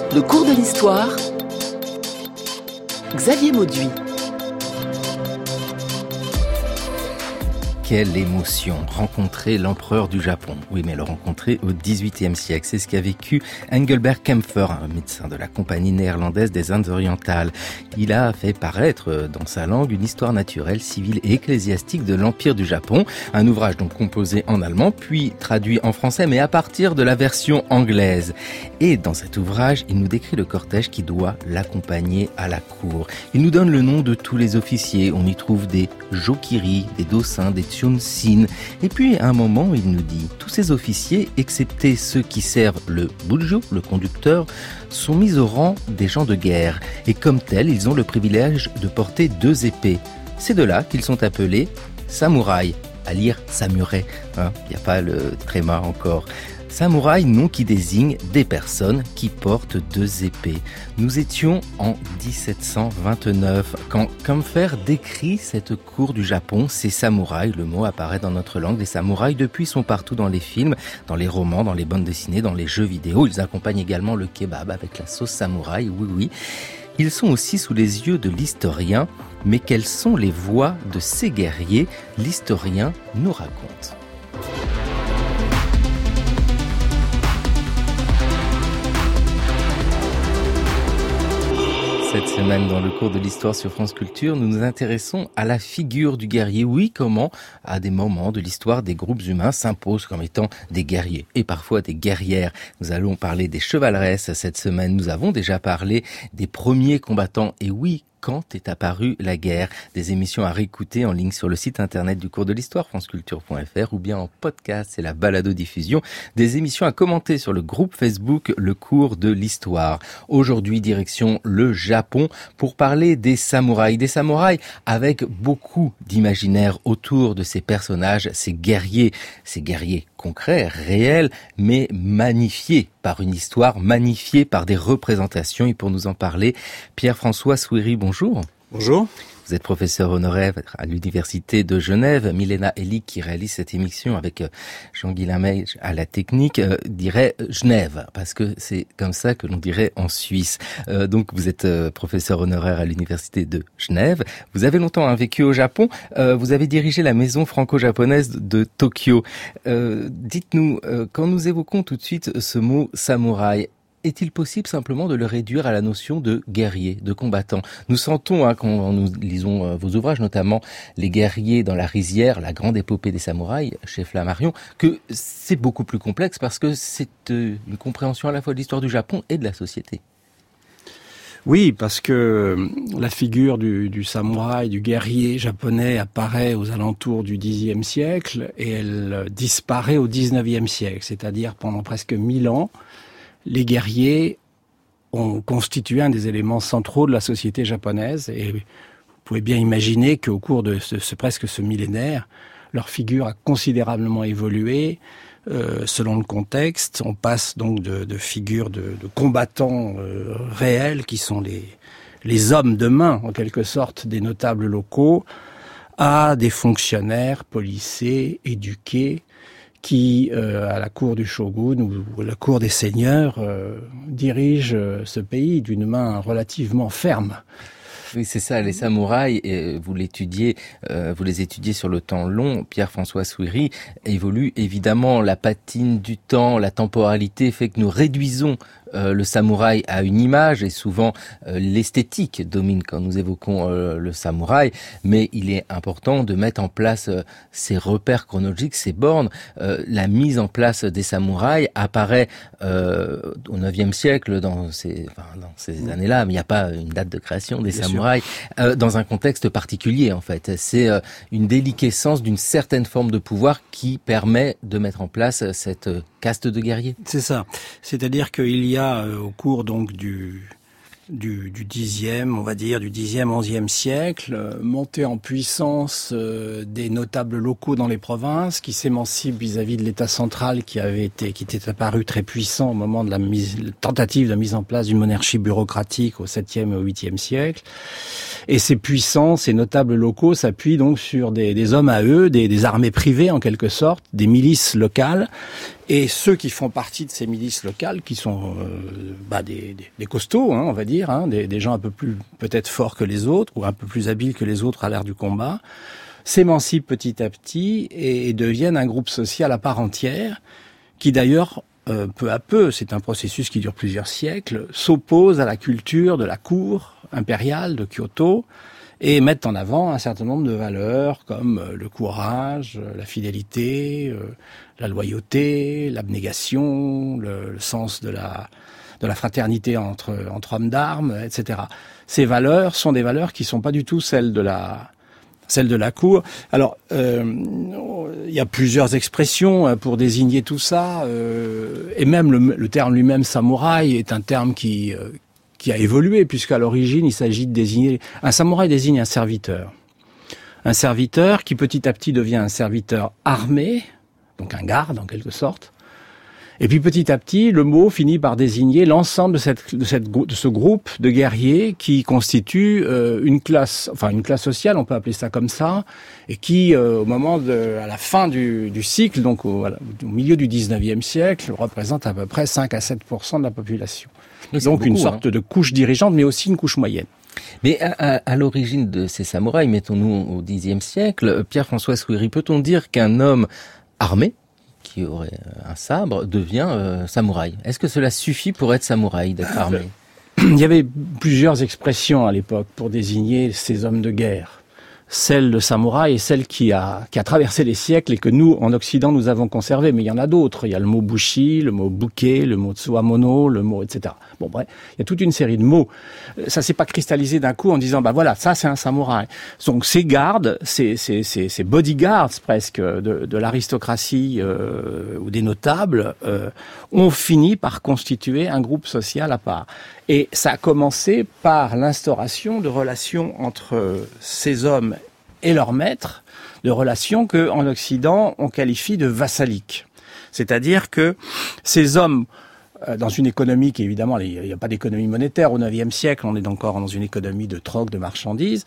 Le cours de l'histoire, Xavier Mauduit. Quelle émotion, rencontrer l'empereur du Japon. Oui, mais le rencontrer au XVIIIe siècle. C'est ce qu'a vécu Engelbert Kempfer, un médecin de la Compagnie néerlandaise des Indes orientales. Il a fait paraître dans sa langue une histoire naturelle, civile et ecclésiastique de l'Empire du Japon. Un ouvrage donc composé en allemand, puis traduit en français, mais à partir de la version anglaise. Et dans cet ouvrage, il nous décrit le cortège qui doit l'accompagner à la cour. Il nous donne le nom de tous les officiers. On y trouve des jokiri, des dosins, des tsunsin. Et puis, à un moment, il nous dit « Tous ces officiers, excepté ceux qui servent le bujo, le conducteur, sont mis au rang des gens de guerre. Et comme tels, ils ont le privilège de porter 2 épées. C'est de là qu'ils sont appelés samouraïs. » À lire samurai, il n'y a pas le tréma encore. Samouraï, nom qui désigne des personnes qui portent 2 épées. Nous étions en 1729 quand Kempfer décrit cette cour du Japon. Ces samouraïs, le mot apparaît dans notre langue. Les samouraïs, depuis, sont partout dans les films, dans les romans, dans les bandes dessinées, dans les jeux vidéo. Ils accompagnent également le kebab avec la sauce samouraï, oui. Ils sont aussi sous les yeux de l'historien. Mais quelles sont les voix de ces guerriers ? L'historien nous raconte. Cette semaine, dans le cours de l'histoire sur France Culture, nous nous intéressons à la figure du guerrier. Oui, comment, à des moments de l'histoire, des groupes humains s'imposent comme étant des guerriers et parfois des guerrières. Nous allons parler des chevaleresses cette semaine. Nous avons déjà parlé des premiers combattants. Et oui, quand est apparue la guerre? Des émissions à réécouter en ligne sur le site internet du cours de l'histoire, franceculture.fr, ou bien en podcast, c'est la balado-diffusion. Des émissions à commenter sur le groupe Facebook, le cours de l'histoire. Aujourd'hui, direction le Japon pour parler des samouraïs. Des samouraïs avec beaucoup d'imaginaire autour de ces personnages, ces guerriers concrets, réels, mais magnifiés par une histoire, magnifiés par des représentations. Et pour nous en parler, Pierre-François Souiri, bonjour. Bonjour. Vous êtes professeur honoraire à l'Université de Genève. Milena Elik, qui réalise cette émission avec Jean-Guy Lamège à la technique, dirait Genève, parce que c'est comme ça que l'on dirait en Suisse. Donc vous êtes professeur honoraire à l'Université de Genève. Vous avez longtemps vécu au Japon. Vous avez dirigé la maison franco-japonaise de Tokyo. Dites-nous, quand nous évoquons tout de suite ce mot samouraï, est-il possible simplement de le réduire à la notion de guerrier, de combattant ? Nous sentons, quand nous lisons vos ouvrages, notamment Les guerriers dans la rizière, la grande épopée des samouraïs, chez Flammarion, que c'est beaucoup plus complexe parce que c'est une compréhension à la fois de l'histoire du Japon et de la société. Oui, parce que la figure du samouraï, du guerrier japonais apparaît aux alentours du Xe siècle et elle disparaît au XIXe siècle, c'est-à-dire pendant presque 1000 ans. Les guerriers ont constitué un des éléments centraux de la société japonaise et vous pouvez bien imaginer qu'au cours de ce millénaire, leur figure a considérablement évolué selon le contexte. On passe donc de figures de combattants réels qui sont les hommes de main, en quelque sorte, des notables locaux, à des fonctionnaires policiers, éduqués, qui, à la cour du shogun ou à la cour des seigneurs, dirige ce pays d'une main relativement ferme. Oui, c'est ça, les samouraïs, vous les étudiez sur le temps long. Pierre-François Souiri, évolue évidemment la patine du temps, la temporalité fait que nous réduisons le samouraï à une image et souvent l'esthétique domine quand nous évoquons le samouraï, mais il est important de mettre en place ces repères chronologiques, ces bornes. La mise en place des samouraïs apparaît au IXe siècle dans ces années-là, mais il n'y a pas une date de création des samouraïs. Dans un contexte particulier en fait. C'est une déliquescence d'une certaine forme de pouvoir qui permet de mettre en place cette caste de guerriers. C'est ça. C'est-à-dire qu'il y a au cours donc du 10e, on va dire, du 10e, 11e siècle, montée en puissance des notables locaux dans les provinces, qui s'émancipent vis-à-vis de l'État central qui était apparu très puissant au moment de la tentative de mise en place d'une monarchie bureaucratique au 7e et au 8e siècle. Et ces puissants, ces notables locaux s'appuient donc sur des hommes à eux, des armées privées en quelque sorte, des milices locales, Et ceux qui font partie de ces milices locales, qui sont des costauds, on va dire, des gens un peu plus peut-être forts que les autres, ou un peu plus habiles que les autres à l'ère du combat, s'émancipent petit à petit et deviennent un groupe social à part entière, qui d'ailleurs, peu à peu, c'est un processus qui dure plusieurs siècles, s'oppose à la culture de la cour impériale de Kyoto, et mettent en avant un certain nombre de valeurs comme le courage, la fidélité, la loyauté, l'abnégation, le sens de la fraternité entre hommes d'armes, etc. Ces valeurs sont des valeurs qui sont pas du tout celles de la cour. Alors, il y a plusieurs expressions pour désigner tout ça, et même le terme lui-même samouraï est un terme qui a évolué, puisqu'à l'origine, il s'agit de désigner... Un samouraï désigne un serviteur. Un serviteur qui petit à petit devient un serviteur armé, donc un garde en quelque sorte. Et puis petit à petit, le mot finit par désigner l'ensemble de ce groupe de guerriers qui constitue une classe sociale, on peut appeler ça comme ça, et qui, à la fin du cycle, donc au milieu du 19e siècle, représente à peu près 5 à 7% de la population. Donc une sorte de couche dirigeante, mais aussi une couche moyenne. Mais à l'origine de ces samouraïs, mettons-nous au Xe siècle, Pierre-François Souiri, peut-on dire qu'un homme armé, qui aurait un sabre, devient samouraï? Est-ce que cela suffit pour être samouraï, d'être armé? Il y avait plusieurs expressions à l'époque pour désigner ces hommes de guerre. Celle de samouraï est celle qui a traversé les siècles et que nous, en Occident, nous avons conservé. Mais il y en a d'autres. Il y a le mot bushi, le mot buke, le mot tsuwamono, le mot etc. Bon, bref, il y a toute une série de mots. Ça s'est pas cristallisé d'un coup en disant, voilà, ça c'est un samouraï. Donc ces gardes, ces bodyguards presque de l'aristocratie ou des notables ont fini par constituer un groupe social à part. Et ça a commencé par l'instauration de relations entre ces hommes et leurs maîtres, de relations que, en Occident, on qualifie de vassaliques. C'est-à-dire que ces hommes, dans une économie qui, évidemment, il n'y a pas d'économie monétaire au IXe siècle, on est encore dans une économie de troc, de marchandises,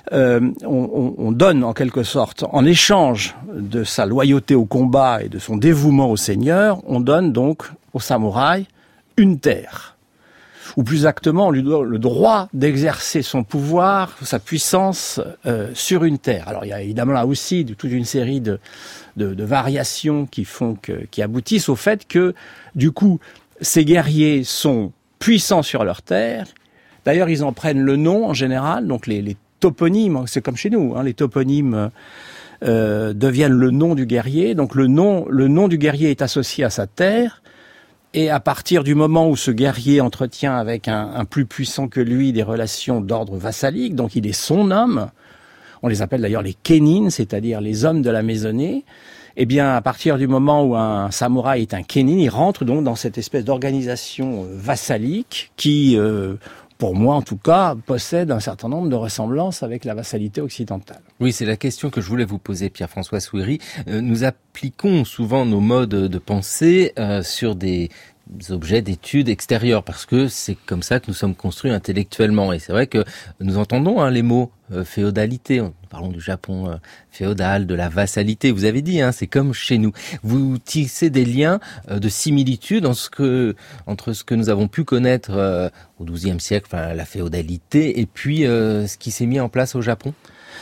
on donne en quelque sorte, en échange de sa loyauté au combat et de son dévouement au seigneur, on donne donc au samouraï une terre. Ou plus exactement, on lui donne le droit d'exercer son pouvoir, sa puissance sur une terre. Alors il y a évidemment là aussi toute une série de variations qui aboutissent au fait que, du coup, ces guerriers sont puissants sur leur terre. D'ailleurs, ils en prennent le nom en général, donc les toponymes, c'est comme chez nous, les toponymes deviennent le nom du guerrier. Donc le nom du guerrier est associé à sa terre. Et à partir du moment où ce guerrier entretient avec un plus puissant que lui des relations d'ordre vassalique, donc il est son homme, on les appelle d'ailleurs les kenin, c'est-à-dire les hommes de la maisonnée, eh bien à partir du moment où un samouraï est un kenin, il rentre donc dans cette espèce d'organisation vassalique qui, pour moi en tout cas, possède un certain nombre de ressemblances avec la vassalité occidentale. Oui, c'est la question que je voulais vous poser, Pierre-François Souiri. Nous appliquons souvent nos modes de pensée sur des objets d'études extérieurs, parce que c'est comme ça que nous sommes construits intellectuellement. Et c'est vrai que nous entendons les mots féodalité, nous parlons du Japon féodal, de la vassalité, vous avez dit, c'est comme chez nous. Vous tissez des liens de similitude entre ce que nous avons pu connaître au XIIe siècle, la féodalité, et puis ce qui s'est mis en place au Japon?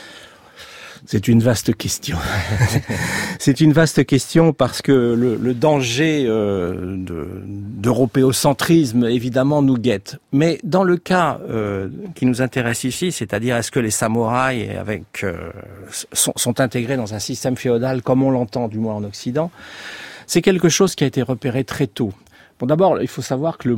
C'est une vaste question. C'est une vaste question parce que le danger d'européocentrisme, évidemment, nous guette. Mais dans le cas qui nous intéresse ici, c'est-à-dire est-ce que les samouraïs sont intégrés dans un système féodal comme on l'entend, du moins en Occident, c'est quelque chose qui a été repéré très tôt. Bon, d'abord, il faut savoir que le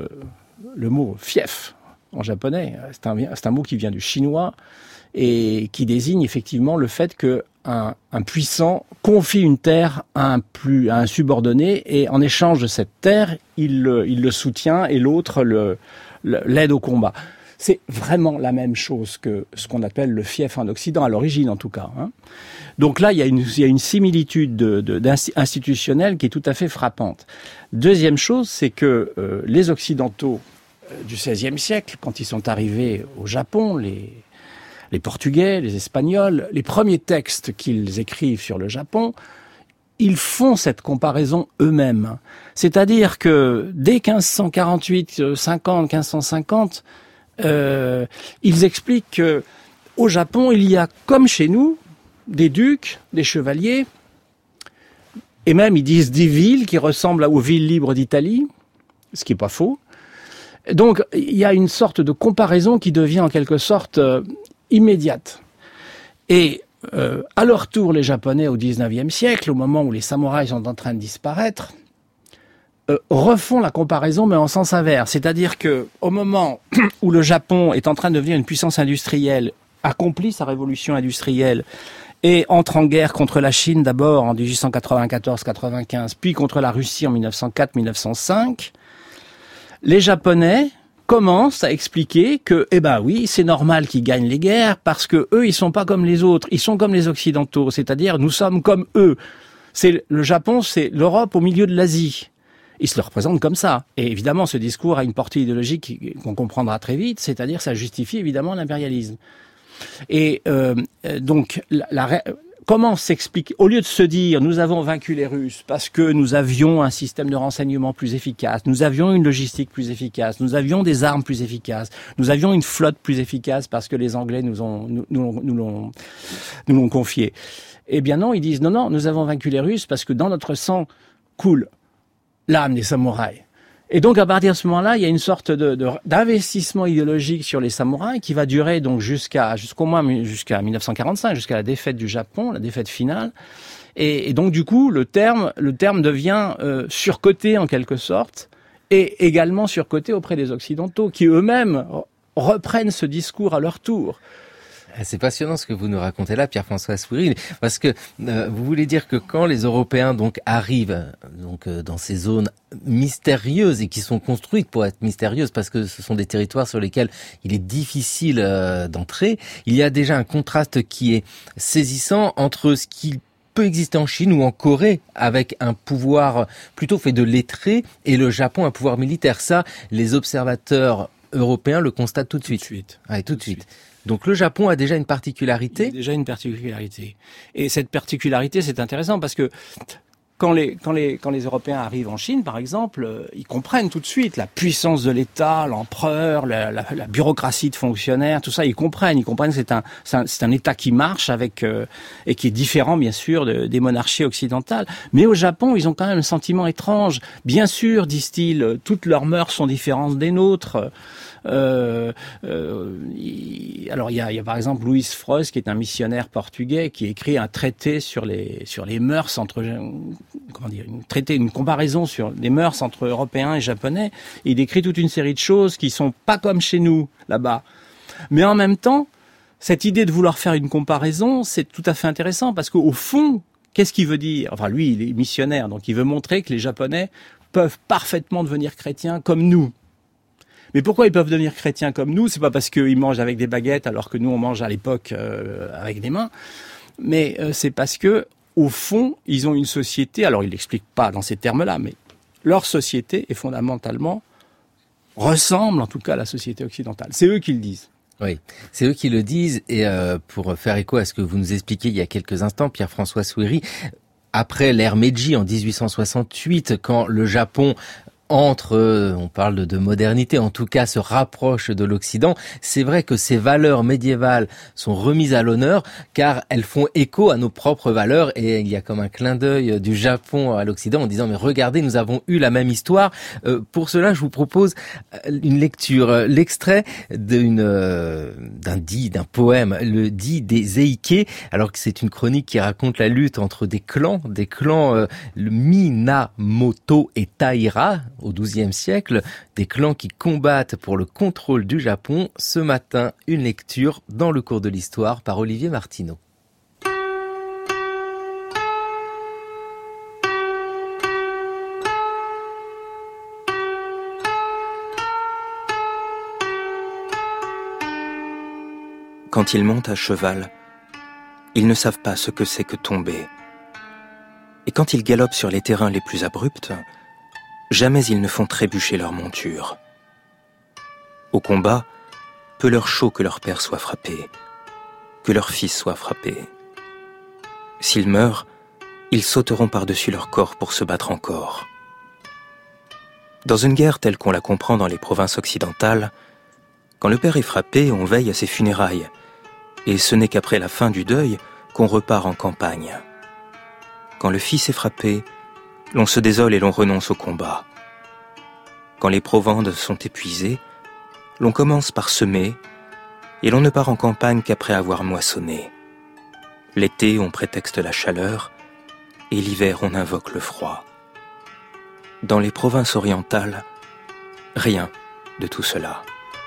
mot fief, en japonais, c'est un mot qui vient du chinois, et qui désigne effectivement le fait que un puissant confie une terre à un subordonné, et en échange de cette terre, il le soutient et l'autre l'aide au combat. C'est vraiment la même chose que ce qu'on appelle le fief en Occident, à l'origine en tout cas. Donc là, il y a une similitude institutionnelle qui est tout à fait frappante. Deuxième chose, c'est que les Occidentaux du XVIe siècle, quand ils sont arrivés au Japon, les Portugais, les Espagnols, les premiers textes qu'ils écrivent sur le Japon, ils font cette comparaison eux-mêmes. C'est-à-dire que dès 1548-50, ils expliquent que au Japon, il y a, comme chez nous, des ducs, des chevaliers, et même ils disent des villes qui ressemblent aux villes libres d'Italie, ce qui n'est pas faux. Donc il y a une sorte de comparaison qui devient en quelque sorte immédiate. Et à leur tour, les Japonais au XIXe siècle, au moment où les samouraïs sont en train de disparaître, refont la comparaison mais en sens inverse. C'est-à-dire que au moment où le Japon est en train de devenir une puissance industrielle, accomplit sa révolution industrielle et entre en guerre contre la Chine d'abord en 1894-95, puis contre la Russie en 1904-1905, les Japonais commencent à expliquer que, oui, c'est normal qu'ils gagnent les guerres parce que eux, ils sont pas comme les autres, ils sont comme les Occidentaux, c'est-à-dire nous sommes comme eux. Le Japon, c'est l'Europe au milieu de l'Asie. Ils se le représentent comme ça. Et évidemment, ce discours a une portée idéologique qu'on comprendra très vite, c'est-à-dire ça justifie évidemment l'impérialisme. Et donc, comment s'explique, au lieu de se dire nous avons vaincu les Russes parce que nous avions un système de renseignement plus efficace, nous avions une logistique plus efficace, nous avions des armes plus efficaces, nous avions une flotte plus efficace parce que les Anglais nous l'ont confié. Eh bien non, ils disent non, nous avons vaincu les Russes parce que dans notre sang coule l'âme des samouraïs. Et donc, à partir de ce moment-là, il y a une sorte d'investissement idéologique sur les samouraïs qui va durer donc jusqu'à 1945, jusqu'à la défaite du Japon, la défaite finale. Et donc, du coup, le terme devient surcoté en quelque sorte, et également surcoté auprès des Occidentaux, qui eux-mêmes reprennent ce discours à leur tour. C'est passionnant ce que vous nous racontez là, Pierre-François Soury, parce que vous voulez dire que quand les Européens donc arrivent dans ces zones mystérieuses et qui sont construites pour être mystérieuses parce que ce sont des territoires sur lesquels il est difficile d'entrer, il y a déjà un contraste qui est saisissant entre ce qui peut exister en Chine ou en Corée avec un pouvoir plutôt fait de lettrés et le Japon un pouvoir militaire. Ça, les observateurs européens le constatent tout de suite. Tout de suite. Donc le Japon a déjà une particularité. Et cette particularité, c'est intéressant parce que quand les Européens arrivent en Chine, par exemple, ils comprennent tout de suite la puissance de l'État, l'empereur, la bureaucratie de fonctionnaires, tout ça. Ils comprennent que c'est un État qui marche et qui est différent, bien sûr, des monarchies occidentales. Mais au Japon, ils ont quand même un sentiment étrange. Bien sûr, disent-ils, toutes leurs mœurs sont différentes des nôtres. Alors il y a par exemple Luis Freus qui est un missionnaire portugais qui écrit un traité sur les mœurs une comparaison sur les mœurs entre Européens et Japonais. Et il décrit toute une série de choses qui sont pas comme chez nous là-bas. Mais en même temps, cette idée de vouloir faire une comparaison, c'est tout à fait intéressant parce qu'au fond, qu'est-ce qu'il veut dire ? Enfin, lui, il est missionnaire, donc il veut montrer que les Japonais peuvent parfaitement devenir chrétiens comme nous. Mais pourquoi ils peuvent devenir chrétiens comme nous ? C'est pas parce qu'ils mangent avec des baguettes alors que nous on mange à l'époque avec des mains, mais c'est parce que au fond ils ont une société. Alors ils l'expliquent pas dans ces termes-là, mais leur société est fondamentalement ressemble en tout cas à la société occidentale. C'est eux qui le disent. Oui, c'est eux qui le disent. Et pour faire écho à ce que vous nous expliquiez il y a quelques instants, Pierre-François Soury, après l'ère Meiji en 1868, quand le Japon on parle de modernité, en tout cas se rapproche de l'Occident, c'est vrai que ces valeurs médiévales sont remises à l'honneur car elles font écho à nos propres valeurs et il y a comme un clin d'œil du Japon à l'Occident en disant mais regardez, nous avons eu la même histoire. Pour cela, je vous propose une lecture, l'extrait d'un poème, le dit des Eike, alors que c'est une chronique qui raconte la lutte entre des clans, le Minamoto et Taira, au XIIe siècle, des clans qui combattent pour le contrôle du Japon. Ce matin, une lecture dans le cours de l'histoire par Olivier Martineau. Quand ils montent à cheval, ils ne savent pas ce que c'est que tomber. Et quand ils galopent sur les terrains les plus abrupts, jamais ils ne font trébucher leur monture. Au combat, peu leur chaud que leur père soit frappé, que leur fils soit frappé. S'ils meurent, ils sauteront par-dessus leur corps pour se battre encore. Dans une guerre telle qu'on la comprend dans les provinces occidentales, quand le père est frappé, on veille à ses funérailles, et ce n'est qu'après la fin du deuil qu'on repart en campagne. Quand le fils est frappé, l'on se désole et l'on renonce au combat. Quand les provandes sont épuisées, l'on commence par semer, et l'on ne part en campagne qu'après avoir moissonné. L'été, on prétexte la chaleur, et l'hiver, on invoque le froid. Dans les provinces orientales, rien de tout cela.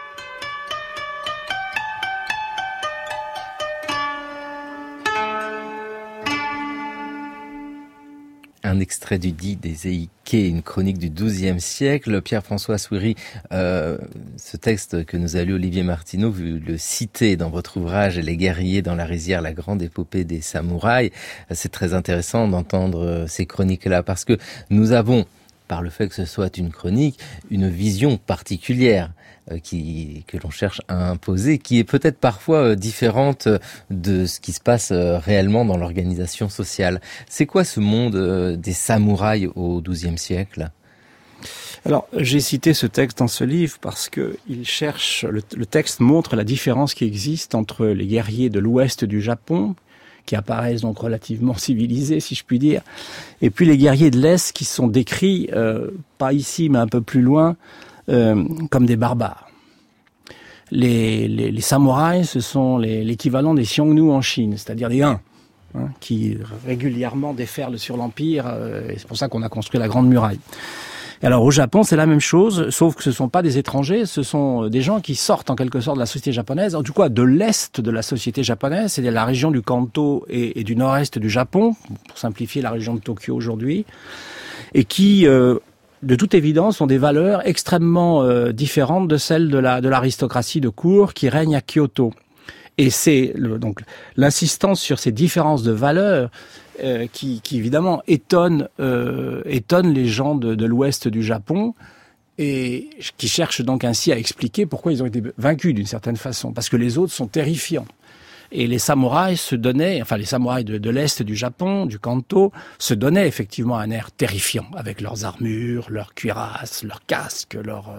Un extrait du Dit des Éiké, une chronique du XIIe siècle. Pierre-François Souiri, ce texte que nous a lu Olivier Martineau, vous le citez dans votre ouvrage « Les guerriers dans la rizière, la grande épopée des samouraïs ». C'est très intéressant d'entendre ces chroniques-là parce que nous avons, par le fait que ce soit une chronique, une vision particulière que l'on cherche à imposer, qui est peut-être parfois différente de ce qui se passe réellement dans l'organisation sociale. C'est quoi ce monde des samouraïs au XIIe siècle ? Alors, j'ai cité ce texte dans ce livre parce que le texte montre la différence qui existe entre les guerriers de l'ouest du Japon, qui apparaissent donc relativement civilisés, si je puis dire, et puis les guerriers de l'Est qui sont décrits, pas ici, mais un peu plus loin, comme des barbares. Les samouraïs, ce sont l'équivalent des Xiongnu en Chine, c'est-à-dire des Han, qui régulièrement déferlent sur l'Empire, et c'est pour ça qu'on a construit la Grande Muraille. Et alors au Japon, c'est la même chose, sauf que ce ne sont pas des étrangers, ce sont des gens qui sortent en quelque sorte de la société japonaise, en tout cas de l'est de la société japonaise, c'est-à-dire la région du Kanto et du nord-est du Japon, pour simplifier la région de Tokyo aujourd'hui, et qui, de toute évidence, ont des valeurs extrêmement différentes de celles de l'aristocratie de cour qui règne à Kyoto. Et c'est donc l'insistance sur ces différences de valeurs qui évidemment étonne les gens de l'ouest du Japon et qui cherchent donc ainsi à expliquer pourquoi ils ont été vaincus d'une certaine façon, parce que les autres sont terrifiants. Et les samouraïs les samouraïs de l'est du Japon, du Kanto, se donnaient effectivement un air terrifiant avec leurs armures, leurs cuirasses, leurs casques,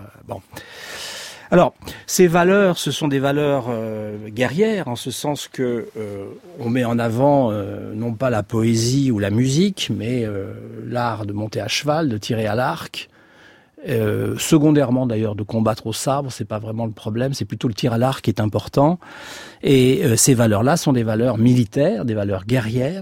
Alors, ces valeurs, ce sont des valeurs guerrières, en ce sens que on met en avant non pas la poésie ou la musique, mais l'art de monter à cheval, de tirer à l'arc, secondairement d'ailleurs de combattre au sabre, c'est pas vraiment le problème, c'est plutôt le tir à l'arc qui est important. Et ces valeurs-là sont des valeurs militaires, des valeurs guerrières,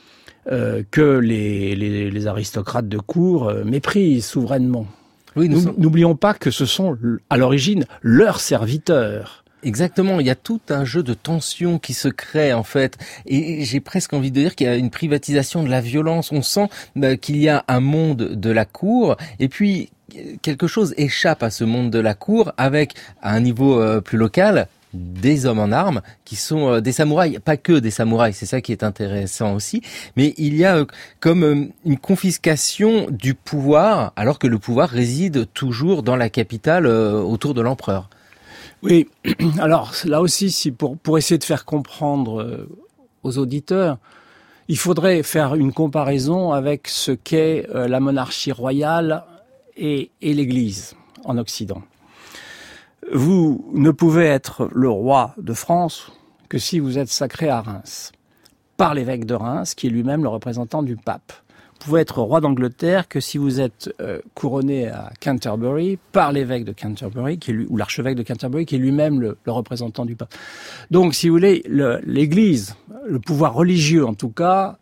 que les aristocrates de cour méprisent souverainement. Oui, n'oublions pas que ce sont, à l'origine, leurs serviteurs. Exactement, il y a tout un jeu de tension qui se crée en fait, et j'ai presque envie de dire qu'il y a une privatisation de la violence. On sent qu'il y a un monde de la cour, et puis quelque chose échappe à ce monde de la cour, avec, à un niveau plus local, des hommes en armes qui sont des samouraïs, pas que des samouraïs, c'est ça qui est intéressant aussi, mais il y a comme une confiscation du pouvoir, alors que le pouvoir réside toujours dans la capitale autour de l'empereur. Oui, alors là aussi, pour essayer de faire comprendre aux auditeurs, il faudrait faire une comparaison avec ce qu'est la monarchie royale et l'Église en Occident. Vous ne pouvez être le roi de France que si vous êtes sacré à Reims, par l'évêque de Reims, qui est lui-même le représentant du pape. Vous pouvez être roi d'Angleterre que si vous êtes couronné à Canterbury, par l'évêque de Canterbury, ou l'archevêque de Canterbury, qui est lui-même le représentant du pape. Donc, si vous voulez, l'Église, le pouvoir religieux en tout cas,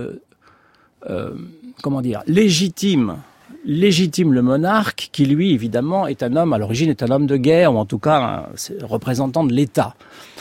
légitime le monarque, qui lui, évidemment, est un homme, à l'origine, est un homme de guerre, ou en tout cas, un représentant de l'État.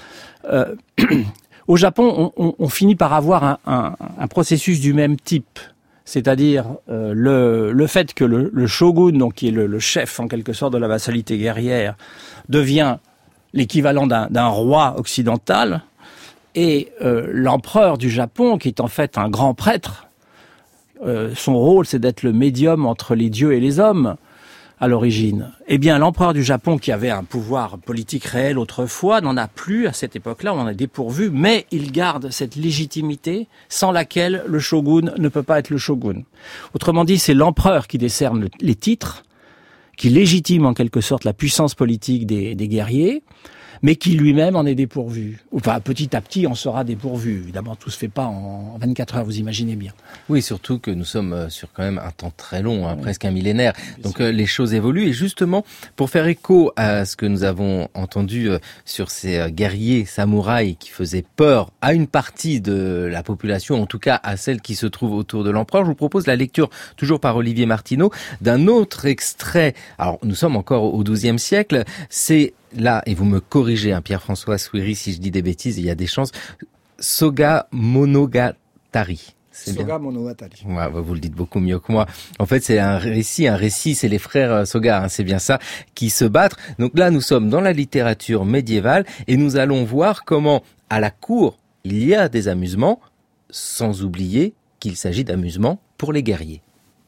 Au Japon, on finit par avoir un processus du même type. C'est-à-dire le fait que le shogun, donc qui est le chef, en quelque sorte, de la vassalité guerrière, devient l'équivalent d'un roi occidental, et l'empereur du Japon, qui est en fait un grand prêtre, son rôle, c'est d'être le médium entre les dieux et les hommes. à l'origine? Eh bien, l'empereur du Japon, qui avait un pouvoir politique réel autrefois, n'en a plus à cette époque-là, on en est dépourvu, mais il garde cette légitimité sans laquelle le shogun ne peut pas être le shogun. Autrement dit, c'est l'empereur qui décerne les titres, qui légitime en quelque sorte la puissance politique des guerriers, mais qui lui-même en est dépourvu. Enfin, petit à petit, on sera dépourvu. Évidemment, tout se fait pas en 24 heures, vous imaginez bien. Oui, surtout que nous sommes sur quand même un temps très long, presque un millénaire. Donc les choses évoluent. Et justement, pour faire écho à ce que nous avons entendu sur ces guerriers samouraïs qui faisaient peur à une partie de la population, en tout cas à celle qui se trouve autour de l'empereur, je vous propose la lecture, toujours par Olivier Martineau, d'un autre extrait. Alors, nous sommes encore au XIIe siècle. C'est là, et vous me corrigez, Pierre-François Souiri, si je dis des bêtises, il y a des chances, Soga Monogatari. Soga Monogatari. Ouais, vous le dites beaucoup mieux que moi. En fait, c'est un récit, c'est les frères Soga, c'est bien ça, qui se battent. Donc là, nous sommes dans la littérature médiévale et nous allons voir comment, à la cour, il y a des amusements, sans oublier qu'il s'agit d'amusements pour les guerriers.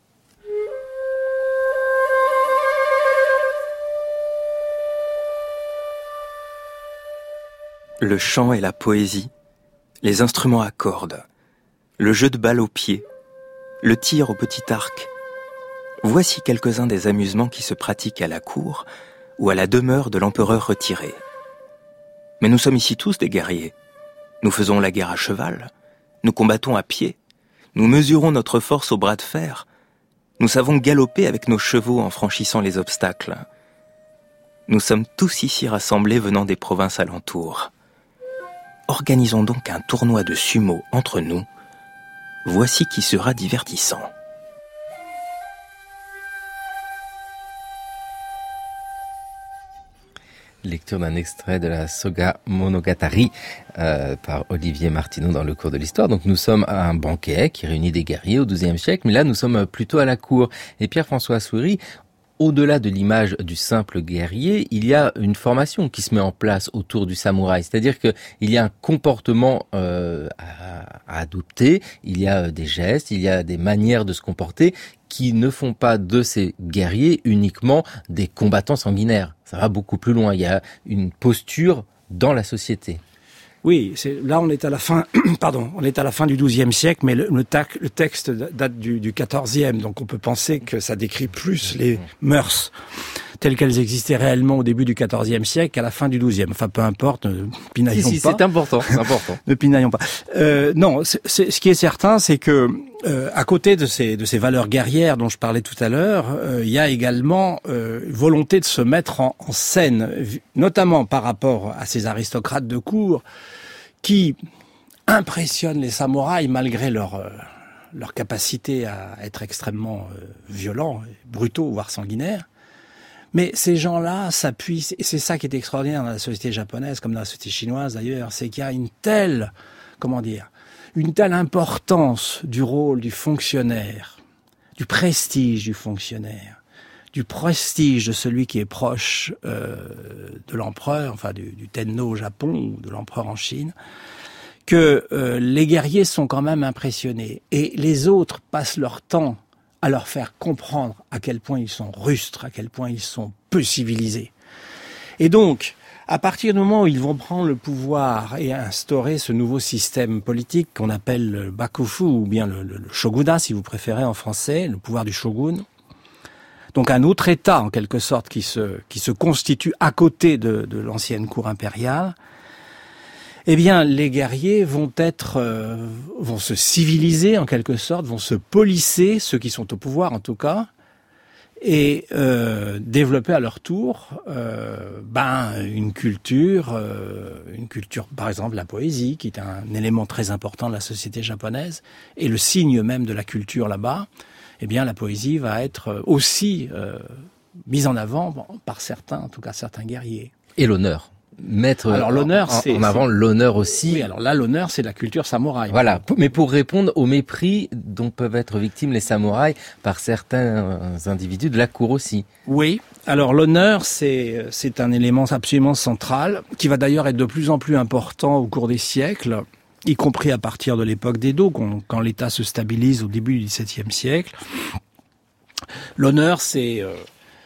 Le chant et la poésie, les instruments à cordes, le jeu de balle au pied, le tir au petit arc. Voici quelques-uns des amusements qui se pratiquent à la cour ou à la demeure de l'empereur retiré. Mais nous sommes ici tous des guerriers. Nous faisons la guerre à cheval, nous combattons à pied, nous mesurons notre force au bras de fer, nous savons galoper avec nos chevaux en franchissant les obstacles. Nous sommes tous ici rassemblés venant des provinces alentours. Organisons donc un tournoi de sumo entre nous. Voici qui sera divertissant. Lecture d'un extrait de la Soga Monogatari par Olivier Martineau dans le cours de l'histoire. Donc nous sommes à un banquet qui réunit des guerriers au XIIe siècle, mais là nous sommes plutôt à la cour. Et Pierre-François Souiri, au-delà de l'image du simple guerrier, il y a une formation qui se met en place autour du samouraï. C'est-à-dire que il y a un comportement à adopter, il y a des gestes, il y a des manières de se comporter qui ne font pas de ces guerriers uniquement des combattants sanguinaires. Ça va beaucoup plus loin. Il y a une posture dans la société. Oui, là on est à la fin, on est à la fin du XIIe siècle, mais le texte date du XIVe, donc on peut penser que ça décrit plus les mœurs telles qu'elles existaient réellement au début du XIVe siècle qu'à la fin du XIIe. Enfin, peu importe, ne pinaillons pas. C'est important, c'est important. Ne pinaillons pas. Non, ce qui est certain, c'est que à côté de ces valeurs guerrières dont je parlais tout à l'heure, il y a également volonté de se mettre en scène, notamment par rapport à ces aristocrates de cour qui impressionnent les samouraïs malgré leur capacité à être extrêmement violents, brutaux, voire sanguinaires. Mais ces gens-là s'appuient, et c'est ça qui est extraordinaire dans la société japonaise, comme dans la société chinoise d'ailleurs, c'est qu'il y a une telle importance du rôle du fonctionnaire, du prestige du fonctionnaire, du prestige de celui qui est proche de l'empereur, enfin du Tenno au Japon ou de l'empereur en Chine, que les guerriers sont quand même impressionnés. Et les autres passent leur temps à leur faire comprendre à quel point ils sont rustres, à quel point ils sont peu civilisés. Et donc, à partir du moment où ils vont prendre le pouvoir et instaurer ce nouveau système politique qu'on appelle le bakufu, ou bien le shogunat, si vous préférez en français, le pouvoir du shogun, donc un autre État, en quelque sorte, qui se constitue à côté de l'ancienne cour impériale, eh bien, les guerriers vont se civiliser, en quelque sorte, vont se polisser, ceux qui sont au pouvoir, en tout cas, et développer à leur tour une culture, par exemple, la poésie, qui est un élément très important de la société japonaise, et le signe même de la culture là-bas. Eh bien, la poésie va être aussi mise en avant par certains, en tout cas certains guerriers. Et l'honneur. Mettre l'honneur, en avant l'honneur aussi. Oui, alors là, l'honneur, c'est la culture samouraï. Voilà, mais pour répondre au mépris dont peuvent être victimes les samouraïs par certains individus de la cour aussi. Oui, alors l'honneur, c'est un élément absolument central, qui va d'ailleurs être de plus en plus important au cours des siècles, y compris à partir de l'époque d'Edo, quand l'État se stabilise au début du XVIIe siècle. L'honneur, c'est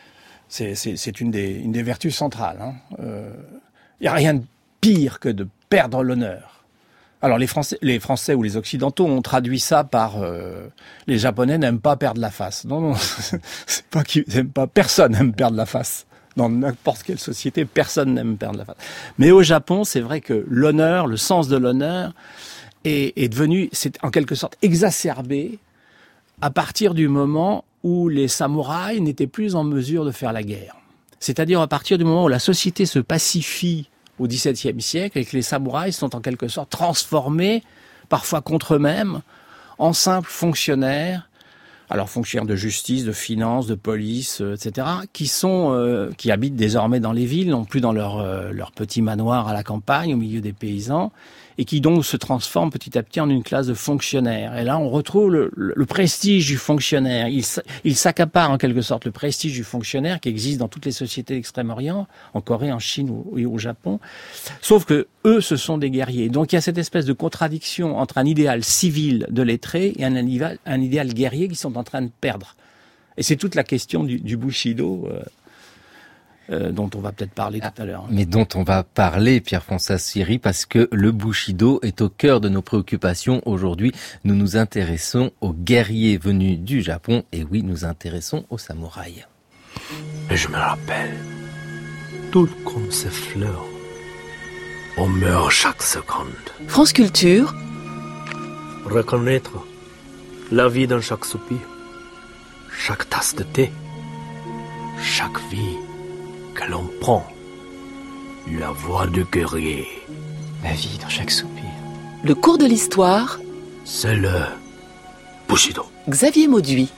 C'est une des vertus centrales. Il n'y a rien de pire que de perdre l'honneur. Alors les Français ou les Occidentaux ont traduit ça par les Japonais n'aiment pas perdre la face. Non, c'est pas qu'ils n'aiment pas. Personne n'aime perdre la face. Dans n'importe quelle société, personne n'aime perdre la face. Mais au Japon, c'est vrai que l'honneur, le sens de l'honneur, est devenu, c'est en quelque sorte exacerbé à partir du moment où les samouraïs n'étaient plus en mesure de faire la guerre. C'est-à-dire à partir du moment où la société se pacifie au XVIIe siècle et que les samouraïs sont en quelque sorte transformés, parfois contre eux-mêmes, en simples fonctionnaires, alors fonctionnaires de justice, de finance, de police, etc., qui habitent désormais dans les villes, non plus dans leur petit manoir à la campagne, au milieu des paysans, et qui donc se transforment petit à petit en une classe de fonctionnaires. Et là, on retrouve le prestige du fonctionnaire. Il s'accapare en quelque sorte le prestige du fonctionnaire qui existe dans toutes les sociétés d'Extrême-Orient, en Corée, en Chine ou au Japon. Sauf que eux, ce sont des guerriers. Donc il y a cette espèce de contradiction entre un idéal civil de lettré et un idéal guerrier qui sont en train de perdre. Et c'est toute la question du Bushido, dont on va peut-être parler tout à l'heure. Mais dont on va parler, Pierre-François Siri, parce que le Bushido est au cœur de nos préoccupations. Aujourd'hui, nous nous intéressons aux guerriers venus du Japon. Et oui, nous intéressons aux samouraïs. Et je me rappelle, tout comme ces fleurs, on meurt chaque seconde. France Culture. Reconnaître la vie dans chaque soupir, chaque tasse de thé, chaque vie que l'on prend, la voix du guerrier. La vie dans chaque soupir. Le cours de l'histoire. C'est le Bushido. Xavier Mauduit.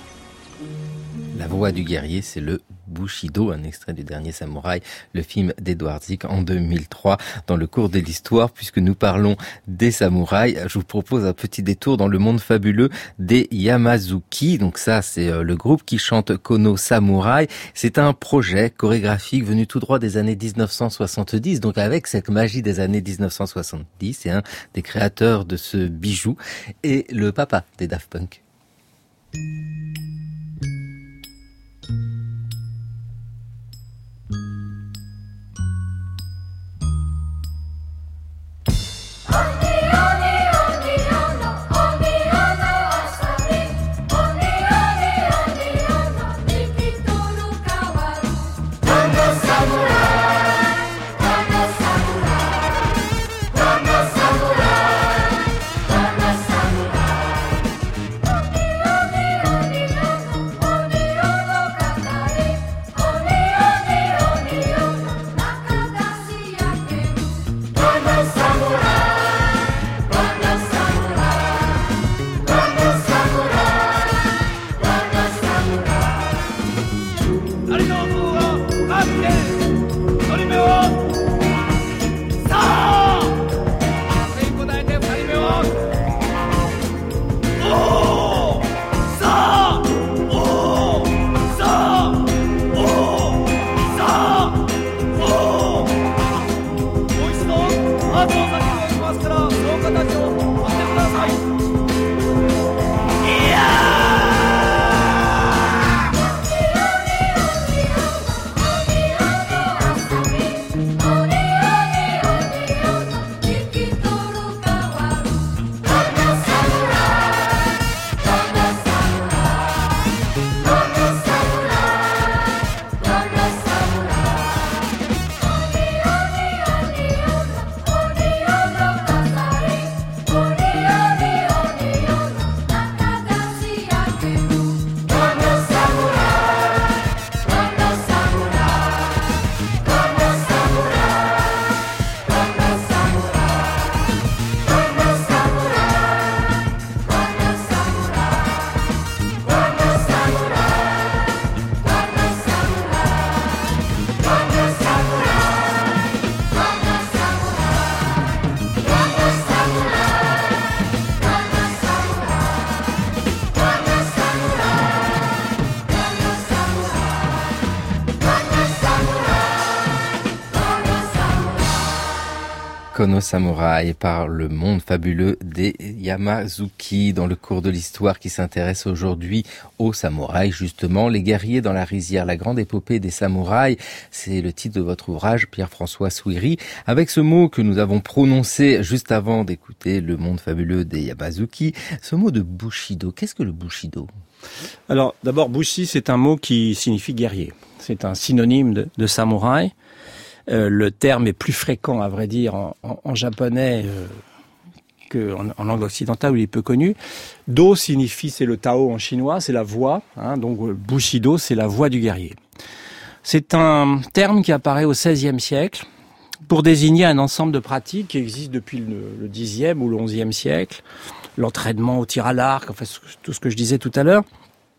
La voix du guerrier, c'est le Bushido, un extrait du Dernier Samouraï, le film d'Edouard Zik en 2003. Dans le cours de l'histoire, puisque nous parlons des samouraïs, je vous propose un petit détour dans le monde fabuleux des Yamazuki. Donc ça, c'est le groupe qui chante Kono Samurai. C'est un projet chorégraphique venu tout droit des années 1970. Donc avec cette magie des années 1970, c'est un des créateurs de ce bijou et le papa des Daft Punk. Kono Samurai par le monde fabuleux des Yamazuki dans le cours de l'histoire qui s'intéresse aujourd'hui aux samouraïs, justement, les guerriers dans la rizière, la grande épopée des samouraïs. C'est le titre de votre ouvrage, Pierre-François Souiri, avec ce mot que nous avons prononcé juste avant d'écouter le monde fabuleux des Yamazuki, ce mot de Bushido. Qu'est-ce que le Bushido ? Alors, d'abord, Bushi, c'est un mot qui signifie guerrier. C'est un synonyme de samouraï. Le terme est plus fréquent, à vrai dire, en japonais qu'en langue occidentale, où il est peu connu. Do signifie, c'est le Tao en chinois, c'est la voix. Donc Bushido, c'est la voix du guerrier. C'est un terme qui apparaît au XVIe siècle pour désigner un ensemble de pratiques qui existent depuis le Xe ou le XIe siècle. L'entraînement au tir à l'arc, enfin tout ce que je disais tout à l'heure.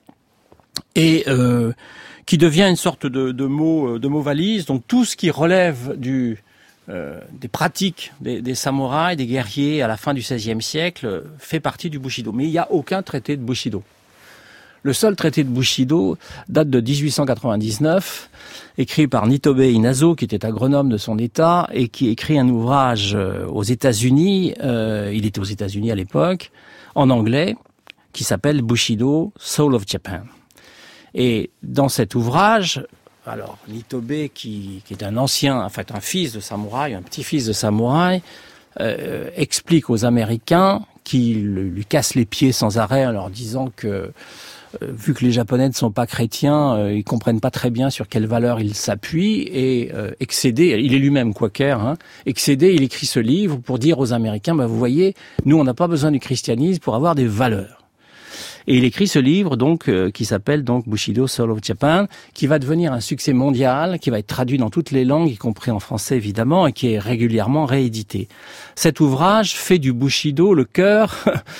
Et qui devient une sorte de mot valise. Donc tout ce qui relève des pratiques des samouraïs, des guerriers à la fin du XVIe siècle fait partie du Bushido. Mais il n'y a aucun traité de Bushido. Le seul traité de Bushido date de 1899, écrit par Nitobe Inazo, qui était agronome de son état et qui écrit un ouvrage aux États-Unis. Il était aux États-Unis à l'époque, en anglais, qui s'appelle Bushido, Soul of Japan. Et dans cet ouvrage, alors Nitobe, qui est un fils de samouraï, un petit-fils de samouraï, explique aux Américains qui lui cassent les pieds sans arrêt en leur disant que, vu que les Japonais ne sont pas chrétiens, ils comprennent pas très bien sur quelles valeurs ils s'appuient, et excédé, il est lui-même quaker, excédé, il écrit ce livre pour dire aux Américains, vous voyez, nous on n'a pas besoin du christianisme pour avoir des valeurs. Et il écrit ce livre donc qui s'appelle donc Bushido Soul of Japan, qui va devenir un succès mondial, qui va être traduit dans toutes les langues, y compris en français évidemment, et qui est régulièrement réédité. Cet ouvrage fait du Bushido le cœur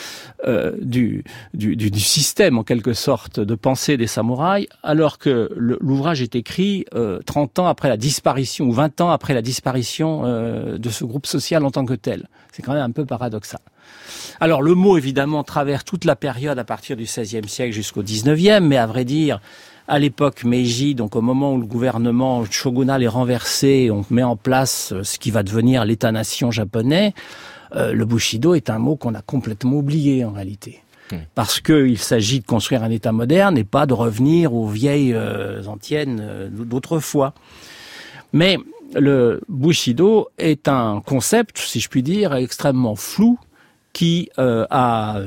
du système en quelque sorte de pensée des samouraïs, alors que l'ouvrage est écrit 30 ans après la disparition ou 20 ans après la disparition de ce groupe social en tant que tel. C'est quand même un peu paradoxal. Alors le mot évidemment traverse toute la période à partir du XVIe siècle jusqu'au XIXe, mais à vrai dire, à l'époque Meiji, donc au moment où le gouvernement shogunal est renversé, on met en place ce qui va devenir l'État-nation japonais, le Bushido est un mot qu'on a complètement oublié en réalité. Parce qu'il s'agit de construire un État moderne et pas de revenir aux vieilles antiennes d'autrefois. Mais le Bushido est un concept, si je puis dire, extrêmement flou, qui a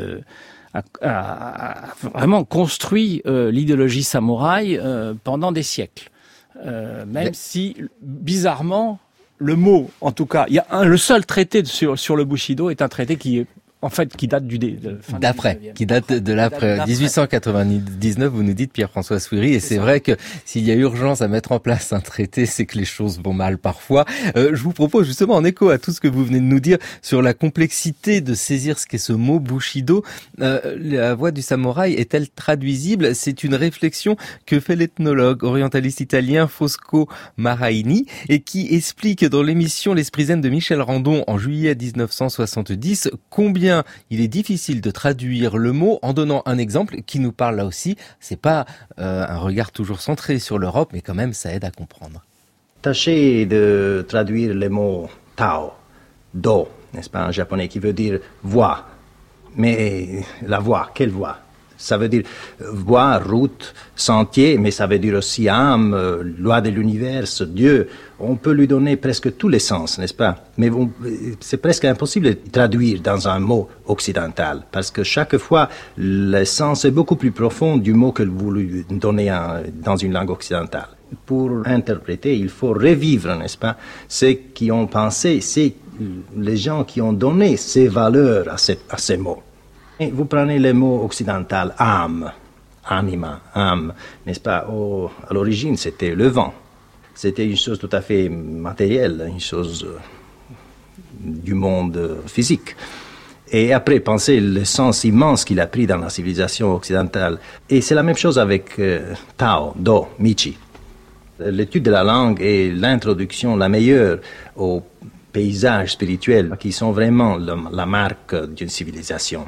vraiment construit l'idéologie samouraï pendant des siècles. Même si, bizarrement, le mot, en tout cas, le seul traité sur le Bushido est un traité qui date qui date de l'après 1899, vous nous dites, Pierre-François Souiri, et c'est vrai que s'il y a urgence à mettre en place un traité, c'est que les choses vont mal parfois. Je vous propose justement, en écho à tout ce que vous venez de nous dire sur la complexité de saisir ce qu'est ce mot Bushido, la voix du samouraï est-elle traduisible? C'est une réflexion que fait l'ethnologue orientaliste italien Fosco Maraini et qui explique dans l'émission L'Esprit Zen de Michel Randon en juillet 1970 combien il est difficile de traduire le mot en donnant un exemple qui nous parle là aussi. C'est pas un regard toujours centré sur l'Europe, mais quand même ça aide à comprendre. Tâchez de traduire le mot Tao, Do, n'est-ce pas, en japonais, qui veut dire voix. Mais la voix, quelle voix? Ça veut dire voie, route, sentier, mais ça veut dire aussi âme, loi de l'univers, Dieu. On peut lui donner presque tous les sens, n'est-ce pas? Mais c'est presque impossible de traduire dans un mot occidental, parce que chaque fois, le sens est beaucoup plus profond du mot que vous lui donnez dans une langue occidentale. Pour interpréter, il faut revivre, n'est-ce pas? Ceux qui ont pensé, c'est les gens qui ont donné ces valeurs à ces mots. Et vous prenez le mot occidental, âme, anima, âme, n'est-ce pas? À l'origine, c'était le vent. C'était une chose tout à fait matérielle, une chose du monde physique. Et après, pensez le sens immense qu'il a pris dans la civilisation occidentale. Et c'est la même chose avec Tao, Do, Michi. L'étude de la langue est l'introduction la meilleure aux paysages spirituels qui sont vraiment la marque d'une civilisation.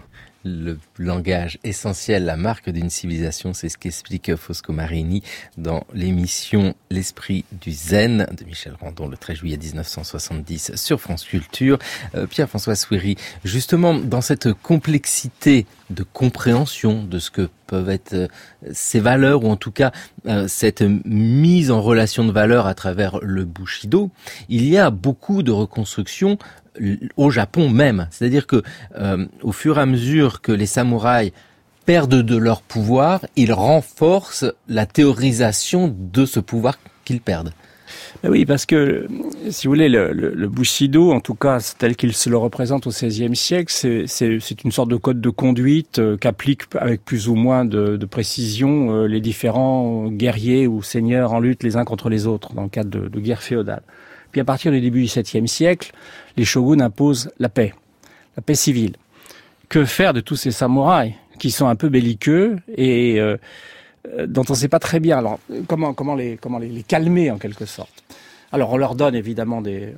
Le langage essentiel, la marque d'une civilisation, c'est ce qu'explique Fosco Marini dans l'émission L'Esprit du Zen de Michel Randon le 13 juillet 1970 sur France Culture. Pierre-François Souiri, justement dans cette complexité de compréhension de ce que peuvent être ces valeurs, ou en tout cas cette mise en relation de valeurs à travers le Bushido, il y a beaucoup de reconstructions au Japon même. C'est-à-dire que au fur et à mesure que les samouraïs perdent de leur pouvoir, ils renforcent la théorisation de ce pouvoir qu'ils perdent. Oui, parce que, si vous voulez, le Bushido, en tout cas tel qu'il se le représente au XVIe siècle, c'est une sorte de code de conduite qu'appliquent avec plus ou moins de précision les différents guerriers ou seigneurs en lutte les uns contre les autres dans le cadre de guerre féodale. Puis à partir du début du XVIIe siècle, les shoguns imposent la paix civile. Que faire de tous ces samouraïs qui sont un peu belliqueux et dont on ne sait pas très bien alors comment les calmer en quelque sorte. Alors on leur donne évidemment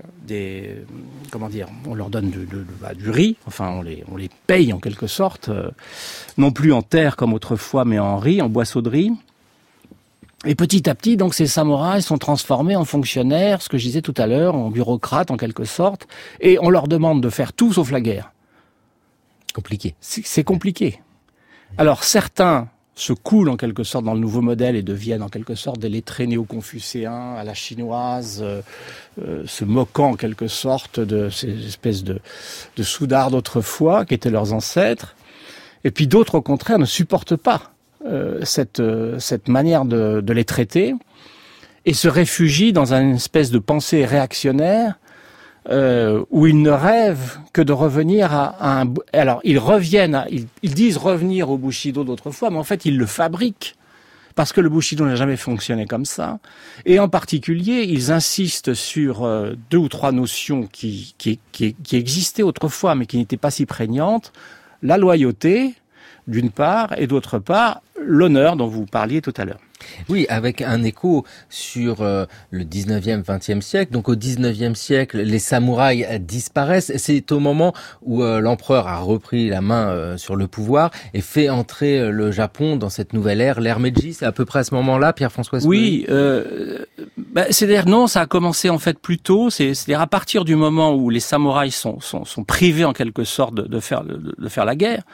on leur donne du riz, enfin on les paye en quelque sorte, non plus en terre comme autrefois mais en riz, en boisseau de riz. Et petit à petit, donc, ces samouraïs sont transformés en fonctionnaires, ce que je disais tout à l'heure, en bureaucrates en quelque sorte, et on leur demande de faire tout sauf la guerre. Compliqué. C'est compliqué. Alors certains se coulent en quelque sorte dans le nouveau modèle et deviennent en quelque sorte des lettrés néo-confucéens à la chinoise, se moquant en quelque sorte de ces espèces de soudards d'autrefois qui étaient leurs ancêtres. Et puis d'autres, au contraire, ne supportent pas cette manière de les traiter et se réfugient dans une espèce de pensée réactionnaire où ils ne rêvent que de revenir à un... Alors, ils disent revenir au Bushido d'autrefois, mais en fait, ils le fabriquent parce que le Bushido n'a jamais fonctionné comme ça. Et en particulier, ils insistent sur 2 ou 3 notions qui existaient autrefois, mais qui n'étaient pas si prégnantes. La loyauté, d'une part, et d'autre part, l'honneur dont vous parliez tout à l'heure. Oui, avec un écho sur le 19e, 20e siècle. Donc au 19e siècle, les samouraïs disparaissent. C'est au moment où l'empereur a repris la main sur le pouvoir et fait entrer le Japon dans cette nouvelle ère, l'ère Meiji. C'est à peu près à ce moment-là, Pierre-François Souiri ? Oui, c'est-à-dire non, ça a commencé en fait plus tôt. C'est-à-dire à partir du moment où les samouraïs sont privés en quelque sorte de faire la guerre.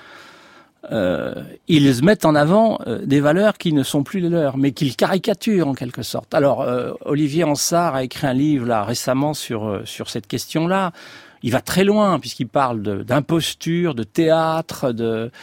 Ils mettent en avant des valeurs qui ne sont plus les leurs, mais qu'ils caricaturent en quelque sorte. Alors, Olivier Ansart a écrit un livre là récemment sur cette question-là. Il va très loin puisqu'il parle d'imposture, de théâtre,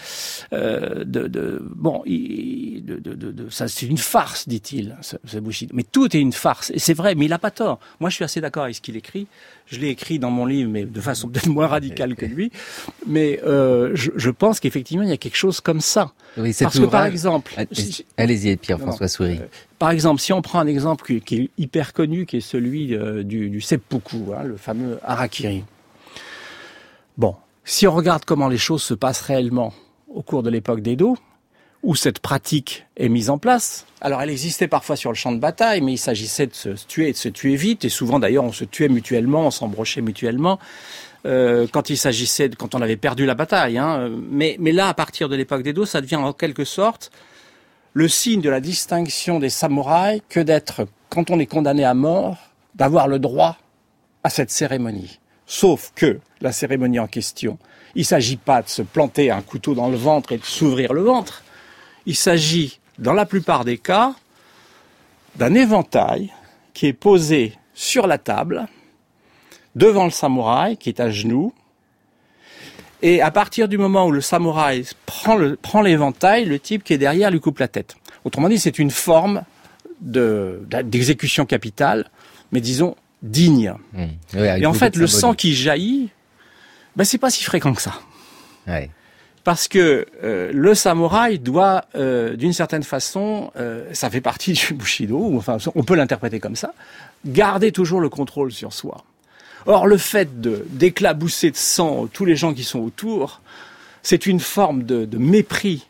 ça c'est une farce, dit-il, ce Bushido. Mais tout est une farce, et c'est vrai, mais il a pas tort. Moi, je suis assez d'accord avec ce qu'il écrit. Je l'ai écrit dans mon livre, mais de façon peut-être moins radicale que lui. Mais je pense qu'effectivement, il y a quelque chose comme ça. Oui, parce que par exemple, allez-y, Pierre-François Souiri. Par exemple, si on prend un exemple qui est hyper connu, qui est celui du seppuku, le fameux harakiri. Bon, si on regarde comment les choses se passent réellement au cours de l'époque d'Edo, où cette pratique est mise en place, alors elle existait parfois sur le champ de bataille, mais il s'agissait de se tuer et de se tuer vite, et souvent d'ailleurs on se tuait mutuellement, on s'embrochait mutuellement, quand on avait perdu la bataille. Mais là, à partir de l'époque d'Edo, ça devient en quelque sorte le signe de la distinction des samouraïs que d'être, quand on est condamné à mort, d'avoir le droit à cette cérémonie. Sauf que la cérémonie en question, il ne s'agit pas de se planter un couteau dans le ventre et de s'ouvrir le ventre. Il s'agit, dans la plupart des cas, d'un éventail qui est posé sur la table, devant le samouraï, qui est à genoux. Et à partir du moment où le samouraï prend l'éventail, le type qui est derrière lui coupe la tête. Autrement dit, c'est une forme d'exécution capitale, mais disons digne. Oui, et en fait, le sang qui jaillit, c'est pas si fréquent que ça. Ouais. Parce que le samouraï doit, d'une certaine façon, ça fait partie du Bushido, ou enfin, on peut l'interpréter comme ça, garder toujours le contrôle sur soi. Or, le fait d'éclabousser de sang tous les gens qui sont autour, c'est une forme de mépris,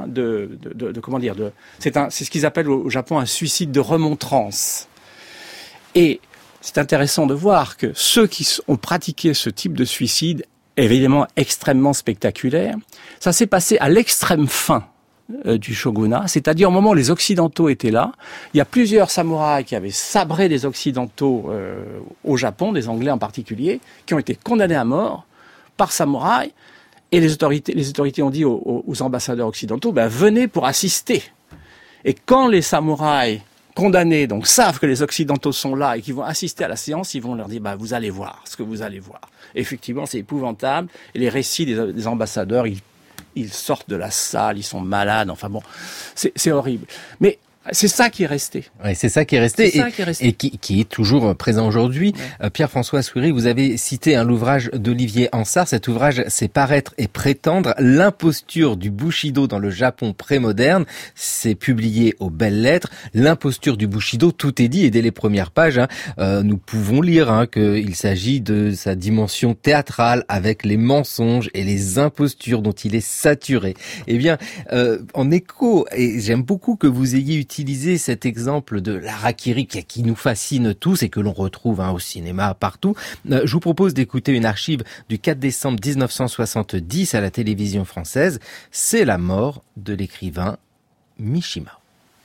c'est ce qu'ils appellent au Japon un suicide de remontrance. Et c'est intéressant de voir que ceux qui ont pratiqué ce type de suicide évidemment extrêmement spectaculaire. Ça s'est passé à l'extrême fin du shogunat, c'est-à-dire au moment où les Occidentaux étaient là. Il y a plusieurs samouraïs qui avaient sabré des Occidentaux au Japon, des Anglais en particulier, qui ont été condamnés à mort par samouraïs. Et les autorités ont dit aux ambassadeurs occidentaux, venez pour assister. Et quand les samouraïs condamnés donc savent que les Occidentaux sont là et qu'ils vont assister à la séance, ils vont leur dire vous allez voir ce que vous allez voir. Et effectivement, c'est épouvantable. Et les récits des ambassadeurs, ils sortent de la salle, ils sont malades. Enfin bon, c'est horrible. Mais c'est ça qui est resté. Oui, c'est ça qui est resté et qui est toujours présent aujourd'hui. Ouais. Pierre-François Souiry, vous avez cité l'ouvrage d'Olivier Ansart. Cet ouvrage, c'est Paraître et prétendre, l'imposture du Bushido dans le Japon prémoderne. C'est publié aux Belles Lettres. L'imposture du Bushido, tout est dit et dès les premières pages, nous pouvons lire qu'il s'agit de sa dimension théâtrale avec les mensonges et les impostures dont il est saturé. Eh bien, en écho, et j'aime beaucoup que vous ayez utilisé cet exemple de l'harakiri qui nous fascine tous et que l'on retrouve au cinéma partout. Je vous propose d'écouter une archive du 4 décembre 1970 à la télévision française. C'est la mort de l'écrivain Mishima.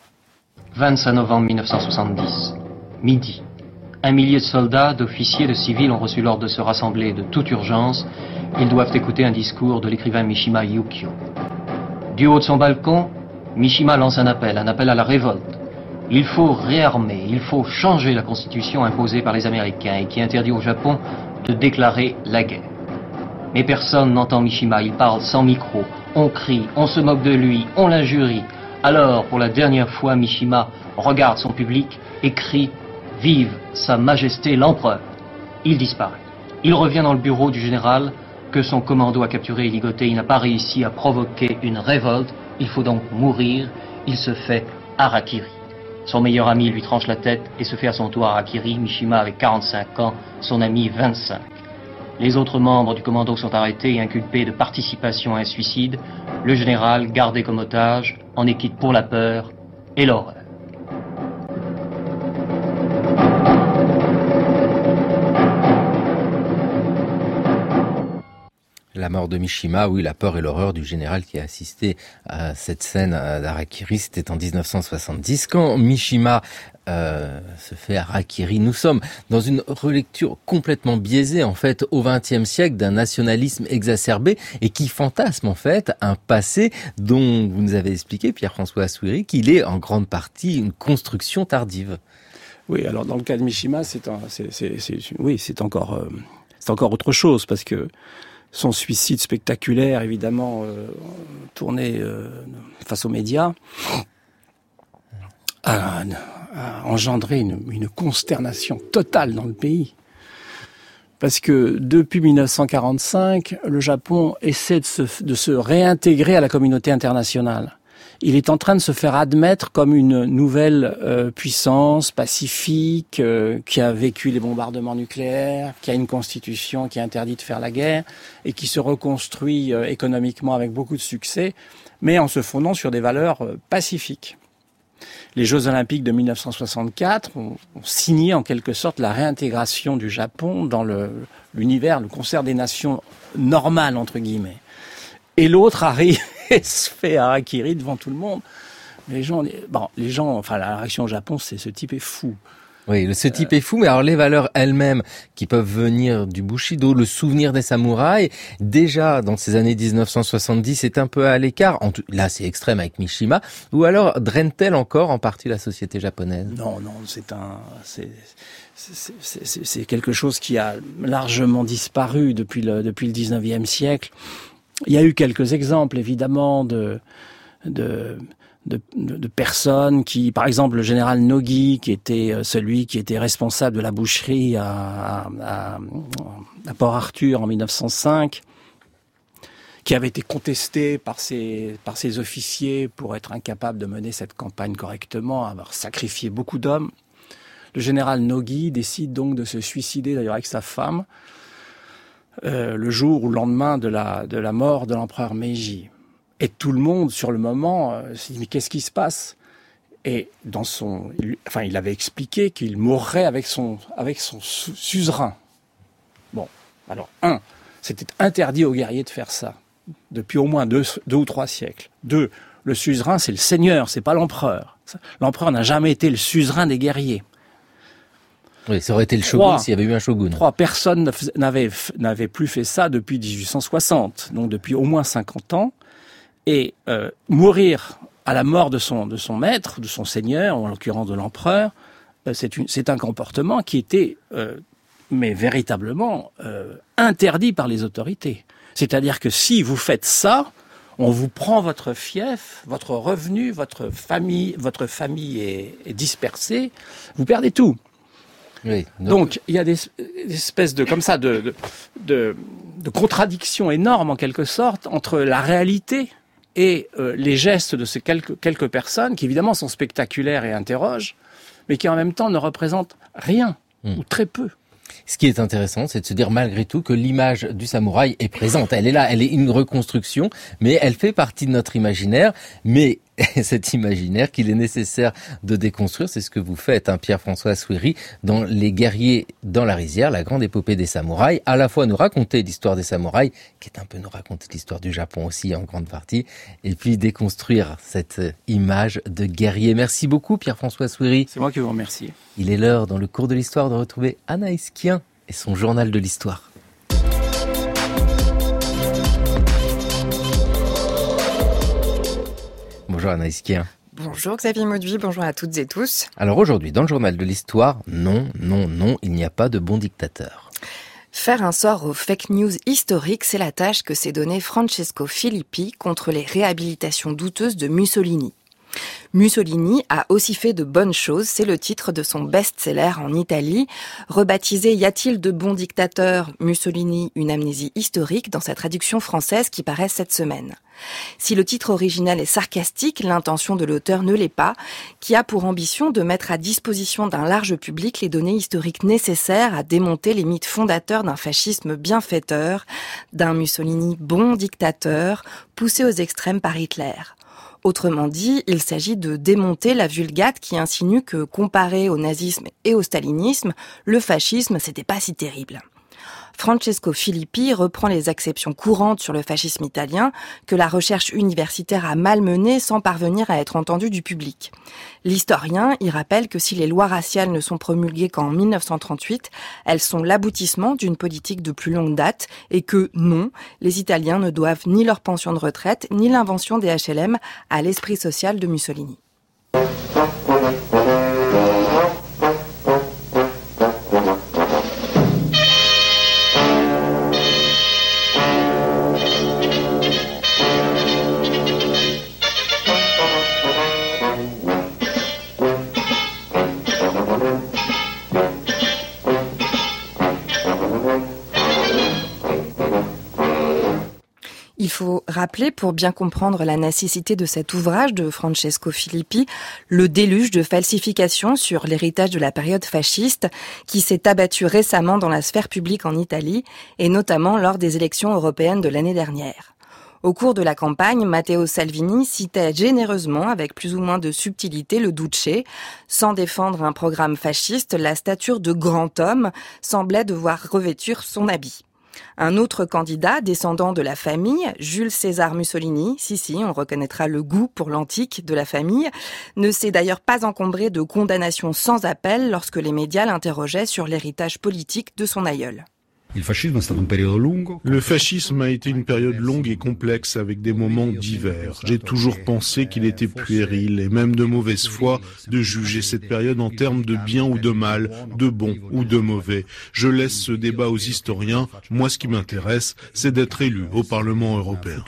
25 novembre 1970, midi. 1 millier de soldats, d'officiers, de civils ont reçu l'ordre de se rassembler de toute urgence. Ils doivent écouter un discours de l'écrivain Mishima Yukio. Du haut de son balcon, Mishima lance un appel à la révolte. Il faut réarmer, il faut changer la constitution imposée par les Américains et qui interdit au Japon de déclarer la guerre. Mais personne n'entend Mishima, il parle sans micro. On crie, on se moque de lui, on l'injurie. Alors, pour la dernière fois, Mishima regarde son public et crie « Vive Sa Majesté l'Empereur !» Il disparaît. Il revient dans le bureau du général que son commando a capturé et ligoté. Il n'a pas réussi à provoquer une révolte. Il faut donc mourir. Il se fait harakiri. Son meilleur ami lui tranche la tête et se fait à son tour harakiri. Mishima avait 45 ans, son ami 25. Les autres membres du commando sont arrêtés et inculpés de participation à un suicide. Le général, gardé comme otage, en est quitte pour la peur et l'horreur. La mort de Mishima, oui, la peur et l'horreur du général qui a assisté à cette scène d'harakiri, c'était en 1970. Quand Mishima se fait harakiri, nous sommes dans une relecture complètement biaisée, en fait, au XXe siècle, d'un nationalisme exacerbé et qui fantasme, en fait, un passé dont vous nous avez expliqué, Pierre-François Souiry, qu'il est en grande partie une construction tardive. Oui, alors dans le cas de Mishima, c'est encore autre chose, parce que son suicide spectaculaire, évidemment, tourné face aux médias, a engendré une consternation totale dans le pays. Parce que depuis 1945, le Japon essaie de se réintégrer à la communauté internationale. Il est en train de se faire admettre comme une nouvelle puissance pacifique qui a vécu les bombardements nucléaires, qui a une constitution qui interdit de faire la guerre et qui se reconstruit économiquement avec beaucoup de succès, mais en se fondant sur des valeurs pacifiques. Les Jeux Olympiques de 1964 ont signé en quelque sorte la réintégration du Japon dans l'univers, le concert des nations normales, entre guillemets. Et l'autre arrive et se fait harakiri devant tout le monde. La réaction au Japon, c'est ce type est fou. Oui, ce type est fou, mais alors les valeurs elles-mêmes qui peuvent venir du Bushido, le souvenir des samouraïs, déjà dans ces années 1970, c'est un peu à l'écart. Là, c'est extrême avec Mishima. Ou alors draine-t-elle encore en partie la société japonaise ? Non, c'est quelque chose qui a largement disparu depuis le 19e siècle. Il y a eu quelques exemples, évidemment, de personnes qui, par exemple, le général Nogi, qui était celui qui était responsable de la boucherie à Port-Arthur en 1905, qui avait été contesté par ses officiers pour être incapable de mener cette campagne correctement, avoir sacrifié beaucoup d'hommes. Le général Nogi décide donc de se suicider, d'ailleurs avec sa femme, le jour ou le lendemain de la mort de l'empereur Meiji. Et tout le monde, sur le moment, s'est dit « mais qu'est-ce qui se passe ?» Et il avait expliqué qu'il mourrait avec son suzerain. Bon, alors, C'était interdit aux guerriers de faire ça, depuis au moins deux ou trois siècles. 2, le suzerain, c'est le seigneur, c'est pas l'empereur. L'empereur n'a jamais été le suzerain des guerriers. Oui, ça aurait été le shogun s'il y avait eu un shogun. 3, personne n'avait plus fait ça depuis 1860, donc depuis au moins 50 ans. Et mourir à la mort de son maître, de son seigneur, en l'occurrence de l'empereur, c'est un comportement qui était mais véritablement interdit par les autorités. C'est-à-dire que si vous faites ça, on vous prend votre fief, votre revenu, votre famille est dispersée, vous perdez tout. Oui, donc il y a des espèces de comme ça de contradictions énormes en quelque sorte entre la réalité et les gestes de ces quelques personnes qui évidemment sont spectaculaires et interrogent, mais qui en même temps ne représentent rien ou très peu. Ce qui est intéressant, c'est de se dire malgré tout que l'image du samouraï est présente. Elle est là, elle est une reconstruction, mais elle fait partie de notre imaginaire. Mais cet imaginaire qu'il est nécessaire de déconstruire, c'est ce que vous faites, Pierre-François Souiri, dans Les guerriers dans la rizière, la grande épopée des samouraïs. À la fois nous raconter l'histoire des samouraïs, qui est un peu nous raconter l'histoire du Japon aussi en grande partie, et puis déconstruire cette image de guerrier. Merci beaucoup Pierre-François Souiri. C'est moi qui vous remercie. Il est l'heure dans le cours de l'histoire de retrouver Anaïs Kien et son journal de l'histoire. Bonjour Anaïs Kien. Bonjour Xavier Mauduit, bonjour à toutes et tous. Alors aujourd'hui, dans le journal de l'histoire, non, il n'y a pas de bon dictateur. Faire un sort aux fake news historiques, c'est la tâche que s'est donnée Francesco Filippi contre les réhabilitations douteuses de Mussolini. Mussolini a aussi fait de bonnes choses, c'est le titre de son best-seller en Italie, rebaptisé « Y a-t-il de bons dictateurs ? Mussolini, une amnésie historique » dans sa traduction française qui paraît cette semaine. Si le titre original est sarcastique, l'intention de l'auteur ne l'est pas, qui a pour ambition de mettre à disposition d'un large public les données historiques nécessaires à démonter les mythes fondateurs d'un fascisme bienfaiteur, d'un Mussolini bon dictateur, poussé aux extrêmes par Hitler. Autrement dit, il s'agit de démonter la vulgate qui insinue que, comparé au nazisme et au stalinisme, le fascisme, c'était pas si terrible. Francesco Filippi reprend les acceptions courantes sur le fascisme italien que la recherche universitaire a malmenées sans parvenir à être entendue du public. L'historien y rappelle que si les lois raciales ne sont promulguées qu'en 1938, elles sont l'aboutissement d'une politique de plus longue date et que, non, les Italiens ne doivent ni leur pension de retraite ni l'invention des HLM à l'esprit social de Mussolini. Il faut rappeler, pour bien comprendre la nécessité de cet ouvrage de Francesco Filippi, le déluge de falsifications sur l'héritage de la période fasciste qui s'est abattu récemment dans la sphère publique en Italie et notamment lors des élections européennes de l'année dernière. Au cours de la campagne, Matteo Salvini citait généreusement, avec plus ou moins de subtilité, le Duce. Sans défendre un programme fasciste, la stature de grand homme semblait devoir revêtir son habit. Un autre candidat, descendant de la famille, Jules César Mussolini, on reconnaîtra le goût pour l'antique de la famille, ne s'est d'ailleurs pas encombré de condamnations sans appel lorsque les médias l'interrogeaient sur l'héritage politique de son aïeul. Le fascisme a été une période longue et complexe avec des moments divers. J'ai toujours pensé qu'il était puéril et même de mauvaise foi de juger cette période en termes de bien ou de mal, de bon ou de mauvais. Je laisse ce débat aux historiens. Moi, ce qui m'intéresse, c'est d'être élu au Parlement européen.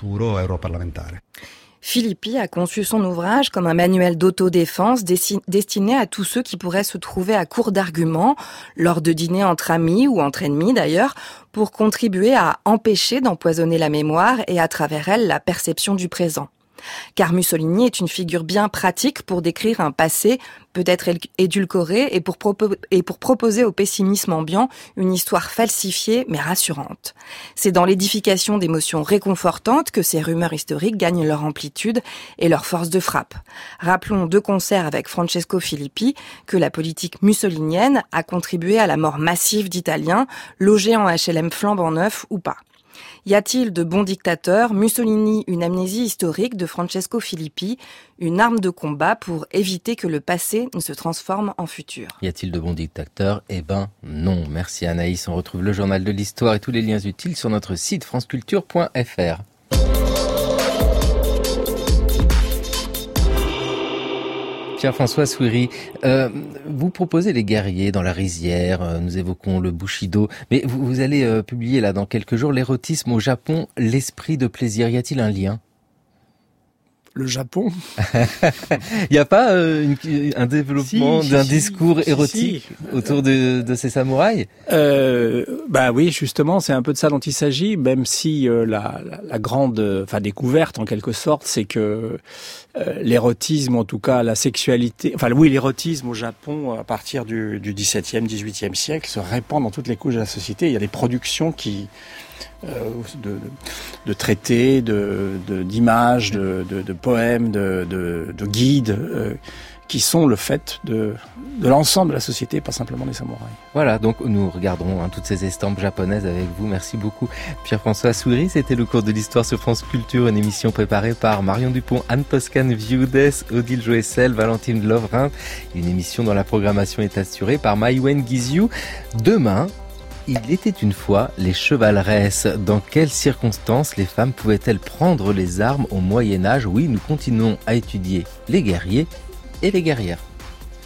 Filippi a conçu son ouvrage comme un manuel d'autodéfense destiné à tous ceux qui pourraient se trouver à court d'arguments, lors de dîners entre amis ou entre ennemis d'ailleurs, pour contribuer à empêcher d'empoisonner la mémoire et à travers elle la perception du présent. Car Mussolini est une figure bien pratique pour décrire un passé peut-être édulcoré et pour proposer au pessimisme ambiant une histoire falsifiée mais rassurante. C'est dans l'édification d'émotions réconfortantes que ces rumeurs historiques gagnent leur amplitude et leur force de frappe. Rappelons de concert avec Francesco Filippi que la politique mussolinienne a contribué à la mort massive d'Italiens, logés en HLM flambant neuf ou pas. Y a-t-il de bons dictateurs ? Mussolini, une amnésie historique de Francesco Filippi, une arme de combat pour éviter que le passé ne se transforme en futur. Y a-t-il de bons dictateurs ? Eh ben non. Merci Anaïs. On retrouve le journal de l'histoire et tous les liens utiles sur notre site franceculture.fr. Pierre-François Souiri, vous proposez les guerriers dans la rizière, nous évoquons le Bushido, mais vous allez publier là dans quelques jours l'érotisme au Japon, l'esprit de plaisir. Y a-t-il un lien ? Le Japon. Il n'y a pas un développement d'un discours érotique autour de ces samouraïs ? Oui, justement, c'est un peu de ça dont il s'agit, même si la grande découverte en quelque sorte, c'est que l'érotisme, en tout cas la sexualité, l'érotisme au Japon à partir du XVIIe, XVIIIe siècle se répand dans toutes les couches de la société. Il y a des productions de traités, d'images, de poèmes, de guides, qui sont le fait de l'ensemble de la société, pas simplement des samouraïs. Voilà, donc nous regarderons toutes ces estampes japonaises avec vous. Merci beaucoup Pierre-François Souiri. C'était le cours de l'histoire sur France Culture, une émission préparée par Marion Dupont, Anne Toscane Viudes, Odile Joessel, Valentine Lovrin. Une émission dont la programmation est assurée par Maïwen Guizhou. Demain, il était une fois les chevaleresses. Dans quelles circonstances les femmes pouvaient-elles prendre les armes au Moyen-Âge ? Oui, nous continuons à étudier les guerriers et les guerrières.